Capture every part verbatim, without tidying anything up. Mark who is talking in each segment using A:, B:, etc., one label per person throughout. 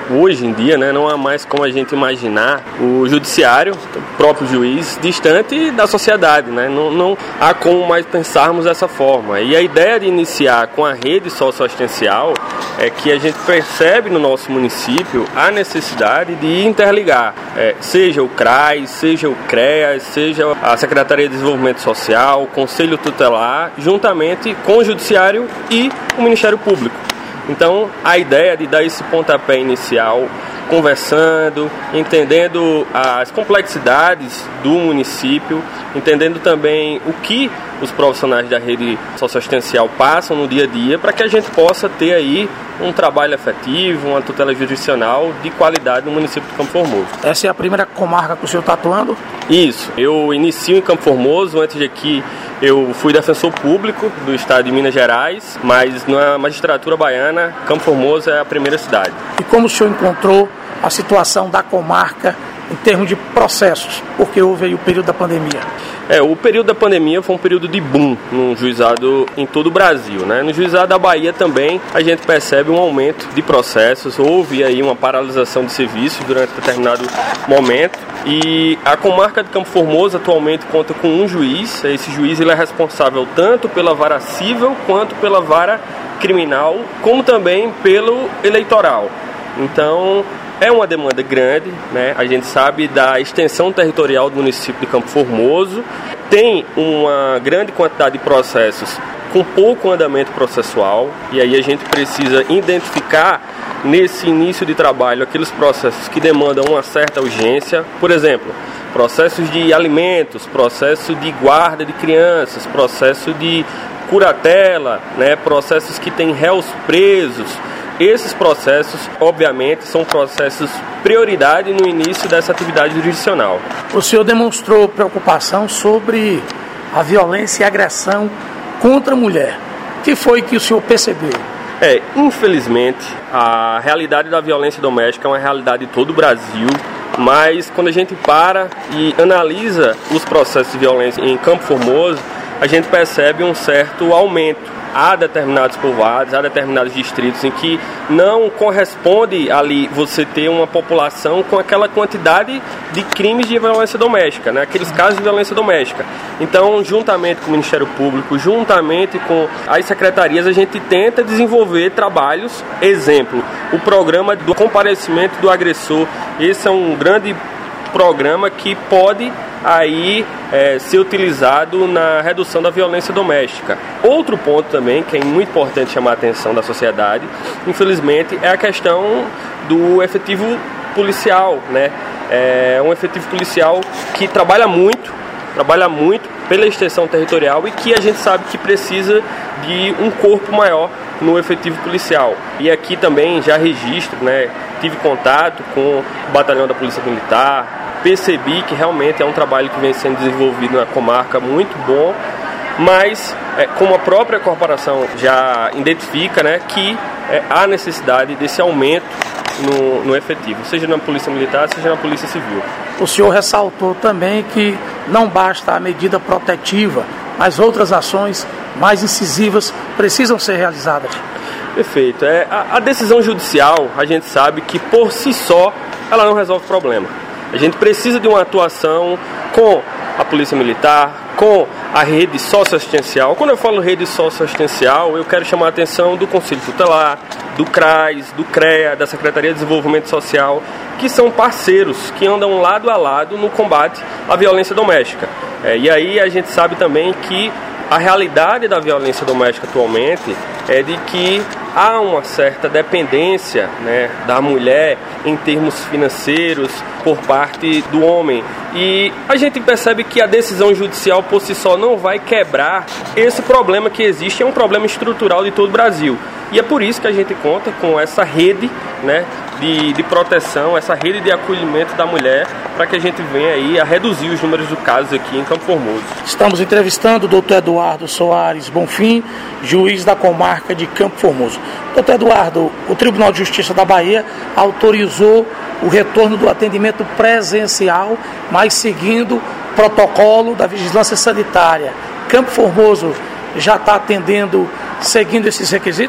A: hoje em dia, né, não há mais como a gente imaginar o judiciário, o próprio juiz, distante da sociedade, né? Não, não há como mais pensarmos dessa forma. E a ideia de iniciar com a rede socioassistencial é que a gente percebe no nosso município a necessidade de interligar, é, seja o C R A S, seja o CREAS, seja a Secretaria de Desenvolvimento Social, o Conselho Tutelar, juntamente com o Judiciário e o Ministério Público. Então, a ideia de dar esse pontapé inicial, conversando, entendendo as complexidades do município, entendendo também o que os profissionais da rede socioassistencial passam no dia a dia, para que a gente possa ter aí um trabalho efetivo, uma tutela jurisdicional de qualidade no município de Campo Formoso.
B: Essa é a primeira comarca que o senhor está atuando?
A: Isso. Eu inicio em Campo Formoso. Antes de aqui, eu fui defensor público do estado de Minas Gerais, mas na magistratura baiana, Campo Formoso é a primeira cidade.
B: E como o senhor encontrou a situação da comarca em termos de processos, porque houve aí o período da pandemia?
A: É, o período da pandemia foi um período de boom no juizado em todo o Brasil, né? No juizado da Bahia também a gente percebe um aumento de processos, houve aí uma paralisação de serviços durante determinado momento, e a comarca de Campo Formoso atualmente conta com um juiz. Esse juiz ele é responsável tanto pela vara civil quanto pela vara criminal, como também pelo eleitoral. Então, é uma demanda grande, né? A gente sabe da extensão territorial do município de Campo Formoso, tem uma grande quantidade de processos com pouco andamento processual, e aí a gente precisa identificar nesse início de trabalho aqueles processos que demandam uma certa urgência. Por exemplo, processos de alimentos, processo de guarda de crianças, processo de curatela, né? Processos que têm réus presos. Esses processos, obviamente, são processos prioridade no início dessa atividade jurisdicional.
B: O senhor demonstrou preocupação sobre a violência e a agressão contra a mulher. O que foi que o senhor percebeu?
A: É, infelizmente, a realidade da violência doméstica é uma realidade de todo o Brasil, mas quando a gente para e analisa os processos de violência em Campo Formoso, a gente percebe um certo aumento. Há determinados povoados, há determinados distritos em que não corresponde ali você ter uma população com aquela quantidade de crimes de violência doméstica, né? Aqueles casos de violência doméstica. Então, juntamente com o Ministério Público, juntamente com as secretarias, a gente tenta desenvolver trabalhos. Exemplo, o programa do comparecimento do agressor. Esse é um grande programa que pode aí é, ser utilizado na redução da violência doméstica. Outro ponto também que é muito importante chamar a atenção da sociedade, infelizmente, é a questão do efetivo policial, né? É um efetivo policial que trabalha muito, trabalha muito pela extensão territorial e que a gente sabe que precisa de um corpo maior no efetivo policial. E aqui também já registro, né? Tive contato com o batalhão da Polícia Militar, percebi que realmente é um trabalho que vem sendo desenvolvido na comarca muito bom, mas é, como a própria corporação já identifica, né, que é, há necessidade desse aumento no, no efetivo, seja na Polícia Militar, seja na Polícia Civil.
B: O senhor ressaltou também que não basta a medida protetiva, mas outras ações mais incisivas precisam ser realizadas.
A: Perfeito. É, a, a decisão judicial, a gente sabe que por si só ela não resolve o problema. A gente precisa de uma atuação com a Polícia Militar, com a rede socioassistencial. Quando eu falo rede socioassistencial, eu quero chamar a atenção do Conselho Tutelar, do CRAS, do CREA, da Secretaria de Desenvolvimento Social, que são parceiros que andam lado a lado no combate à violência doméstica. É, e aí a gente sabe também que a realidade da violência doméstica atualmente é de que há uma certa dependência, né, da mulher em termos financeiros por parte do homem. E a gente percebe que a decisão judicial por si só não vai quebrar esse problema que existe, é um problema estrutural de todo o Brasil. E é por isso que a gente conta com essa rede, né, de, de proteção, essa rede de acolhimento da mulher, para que a gente venha aí a reduzir os números de casos aqui em Campo Formoso.
B: Estamos entrevistando o doutor Eduardo Soares Bonfim, juiz da comarca de Campo Formoso. doutor Eduardo, o Tribunal de Justiça da Bahia autorizou o retorno do atendimento presencial, mas seguindo protocolo da vigilância sanitária. Campo Formoso já está atendendo, seguindo esses requisitos?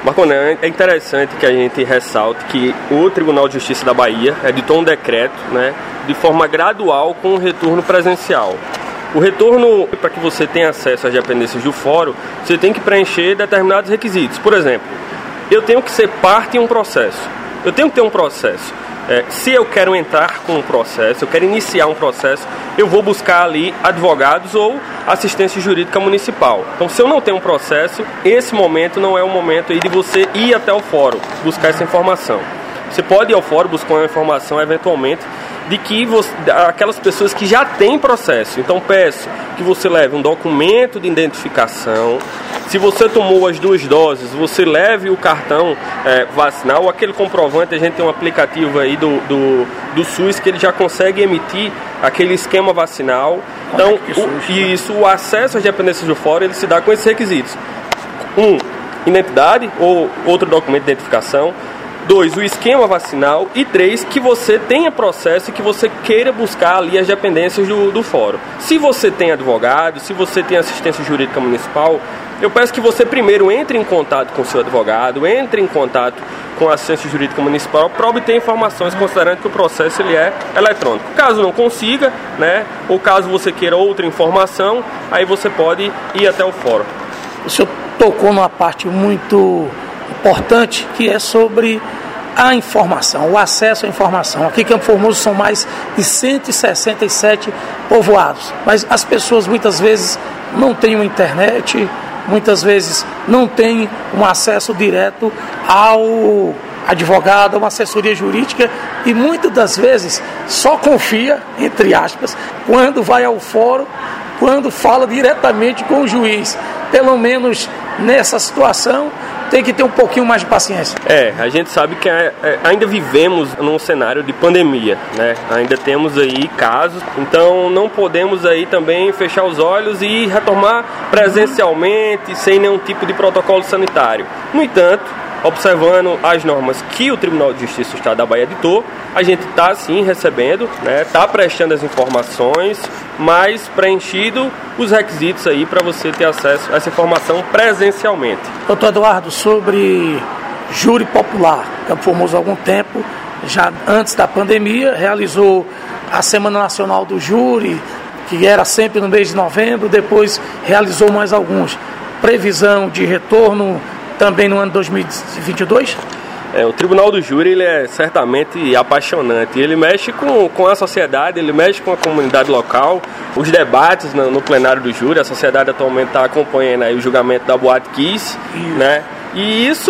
A: Marconi, é interessante que a gente ressalte que o Tribunal de Justiça da Bahia editou um decreto, né, de forma gradual com o retorno presencial. O retorno, para que você tenha acesso às dependências do fórum, você tem que preencher determinados requisitos. Por exemplo, eu tenho que ser parte em um processo. Eu tenho que ter um processo. É, se eu quero entrar com um processo, eu quero iniciar um processo, eu vou buscar ali advogados ou assistência jurídica municipal. Então, se eu não tenho um processo, esse momento não é o momento aí de você ir até o fórum, buscar essa informação. Você pode ir ao fórum buscar uma informação, eventualmente, de que você, aquelas pessoas que já têm processo. Então, peço que você leve um documento de identificação. Se você tomou as duas doses, você leve o cartão é, vacinal, aquele comprovante. A gente tem um aplicativo aí do, do, do SUS que ele já consegue emitir aquele esquema vacinal. Então, o, isso, o acesso às dependências do fórum, ele se dá com esses requisitos. Um, identidade ou outro documento de identificação. Dois, o esquema vacinal. E três, que você tenha processo e que você queira buscar ali as dependências do, do fórum. Se você tem advogado, se você tem assistência jurídica municipal, eu peço que você primeiro entre em contato com o seu advogado, entre em contato com a assistência jurídica municipal para obter informações, considerando que o processo ele é eletrônico. Caso não consiga, né, ou caso você queira outra informação, aí você pode ir até o fórum.
B: O senhor tocou numa parte muito importante, que é sobre a informação, o acesso à informação. Aqui em Campo Formoso são mais de cento e sessenta e sete povoados, mas as pessoas muitas vezes não têm uma internet, muitas vezes não têm um acesso direto ao advogado, a uma assessoria jurídica, e muitas das vezes só confia, entre aspas, quando vai ao fórum, quando fala diretamente com o juiz. Pelo menos nessa situação tem que ter um pouquinho mais de paciência.
A: É, a gente sabe que é, é, ainda vivemos num cenário de pandemia, né? Ainda temos aí casos, então não podemos aí também fechar os olhos e retomar presencialmente, sem nenhum tipo de protocolo sanitário. No entanto, observando as normas que o Tribunal de Justiça do Estado da Bahia editou, a gente está sim recebendo, né, está prestando as informações, mas preenchido os requisitos aí para você ter acesso a essa informação presencialmente.
B: Doutor Eduardo, sobre júri popular, Campo Formoso há algum tempo, já antes da pandemia, realizou a Semana Nacional do Júri, que era sempre no mês de novembro, depois realizou mais alguns. Previsão de retorno também no ano dois mil e vinte e dois?
A: É, o Tribunal do Júri ele é certamente apaixonante. Ele mexe com, com a sociedade, ele mexe com a comunidade local. Os debates no, no plenário do júri, a sociedade atualmente está acompanhando aí o julgamento da Boate Kiss, né? E isso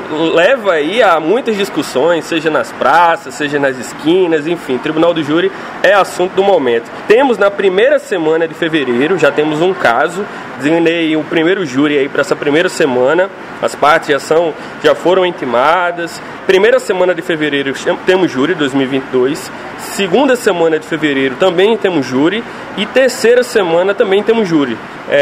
A: leva aí a muitas discussões, seja nas praças, seja nas esquinas, enfim, o Tribunal do Júri é assunto do momento. Temos na primeira semana de fevereiro, já temos um caso, designei o primeiro júri aí para essa primeira semana, as partes já, são, já foram intimadas. Primeira semana de fevereiro temos júri dois mil e vinte e dois, segunda semana de fevereiro também temos júri e terceira semana também temos júri.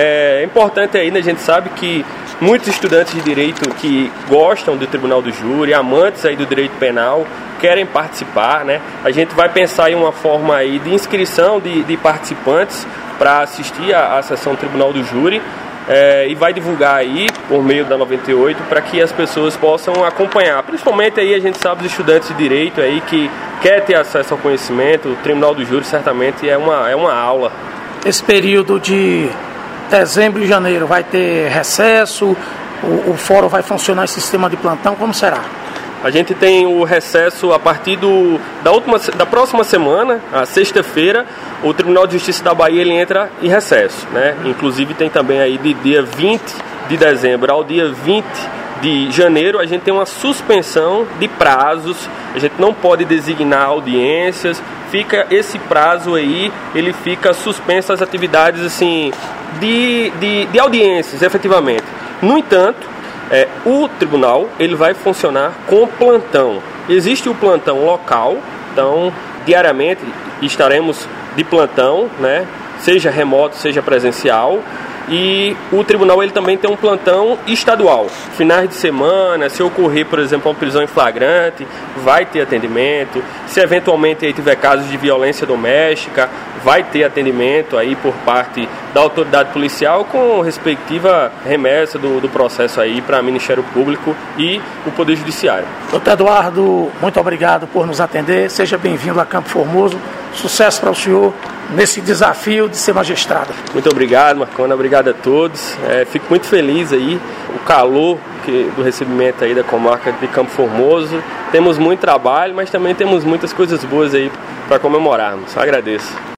A: É importante ainda, a gente sabe que muitos estudantes de direito que gostam do Tribunal do Júri, amantes aí do direito penal, querem participar, né? A gente vai pensar em uma forma aí de inscrição de, de participantes para assistir à, à sessão do Tribunal do Júri, é, e vai divulgar aí por meio da noventa e oito para que as pessoas possam acompanhar. Principalmente aí a gente sabe os estudantes de direito aí que quer ter acesso ao conhecimento. O Tribunal do Júri certamente é uma, é uma aula.
B: Esse período de dezembro e janeiro vai ter recesso, o, o fórum vai funcionar em sistema de plantão, como será?
A: A gente tem o recesso a partir do, da, última, da próxima semana, a sexta-feira, o Tribunal de Justiça da Bahia ele entra em recesso, né? Inclusive tem também aí de dia vinte de dezembro ao dia vinte de janeiro, a gente tem uma suspensão de prazos, a gente não pode designar audiências, fica esse prazo aí, ele fica suspenso as atividades assim, de, de, de audiências, efetivamente. No entanto, é, o tribunal ele vai funcionar com plantão. Existe o plantão local, então diariamente estaremos de plantão, né? Seja remoto, seja presencial. e o tribunal ele também tem um plantão estadual. Finais de semana, se ocorrer, por exemplo, uma prisão em flagrante, vai ter atendimento. Se eventualmente aí tiver casos de violência doméstica, vai ter atendimento aí por parte da autoridade policial com respectiva remessa do, do processo aí para o Ministério Público e o Poder Judiciário.
B: Doutor Eduardo, muito obrigado por nos atender. Seja bem-vindo a Campo Formoso. Sucesso para o senhor nesse desafio de ser magistrado.
A: Muito obrigado, Marcona. Obrigado a todos. É, fico muito feliz aí, o calor que, do recebimento aí da comarca de Campo Formoso. Temos muito trabalho, mas também temos muitas coisas boas aí para comemorarmos. Agradeço.